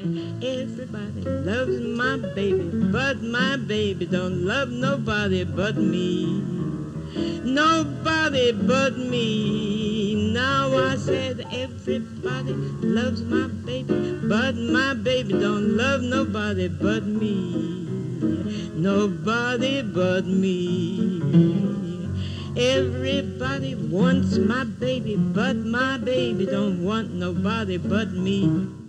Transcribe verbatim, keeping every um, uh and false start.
Everybody loves my baby, but my baby don't love nobody but me. Nobody but me. Now I said everybody loves my baby, but my baby don't love nobody but me. Nobody but me. Everybody wants my baby, but my baby don't want nobody but me.